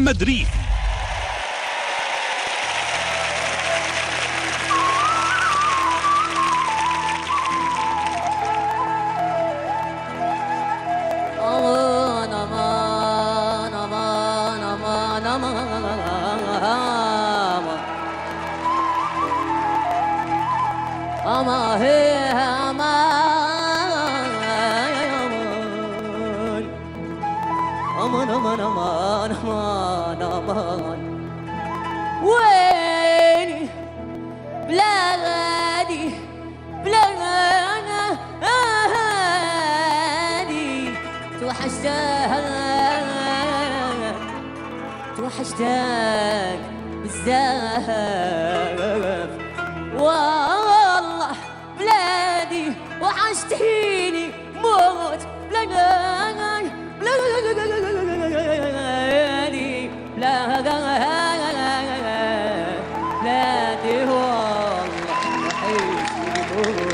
محمد ريف. أما هي أمان أمان أمان أمان أمان ويني بلادي بلادي توحشتك بزاف والله بلادي وحشتيني موت بلادي بلادي والله وحشتيني موت.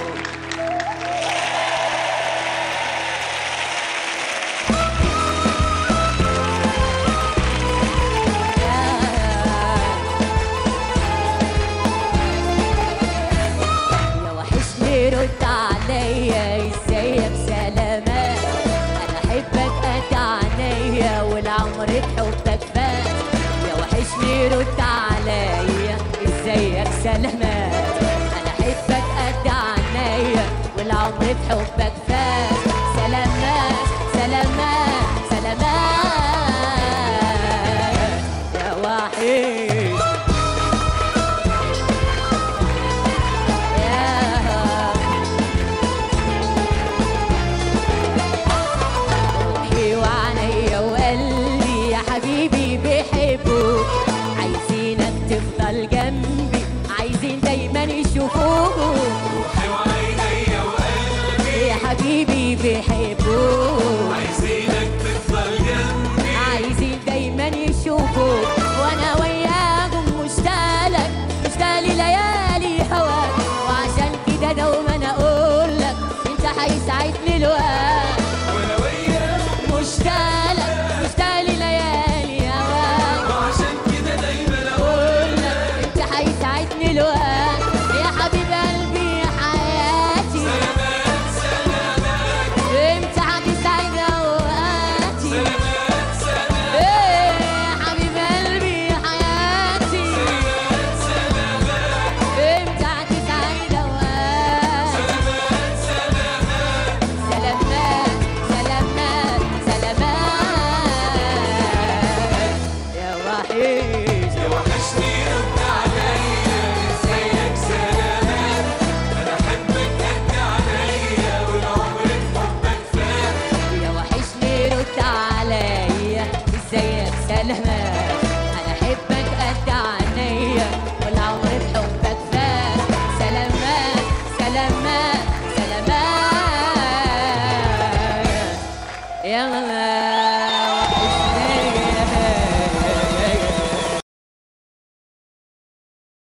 رد عليا ازيك سلامات انا احبك قد عينيا والعمر بحبك فات يا وحشني رد عليا ازيك سلامات انا احبك قد عينيا والعمر بحبك فات سلامات سلامات سلامات يا وحيد حبيبي بيحبوك عايزينك تفضل جنبي عايزين دايما يشوفوك روحي وعينيا وقلبي يا حبيبي بيحبوك عايزينك تفضل جنبي عايزين دايما يشوفوك وانا وياهم مشتاقلك مشتاق ليالي هواك وعشان كده دوما اقول لك انت هيسعدني الوقت وانا وياهم مشتاقلك مشتاق ليالي الوقت يا حبيب قلبي يا حياتي سلامات سلامات امتى هتسعد اوقاتي سلامات سلامات يا حبيب قلبي يا حياتي سلامات سلامات امتى هتسعد اوقاتي سلامات سلامات سلامات سلامات سلامات يا وحيد يا وحشني رد عليا ازيك سلامات انا احبك قد عينيا والعمر بحبك فات يا وحشني رد عليا ازيك سلامات انا احبك قد عينيا والعمر بحبك فات سلامات سلامات سلامات يا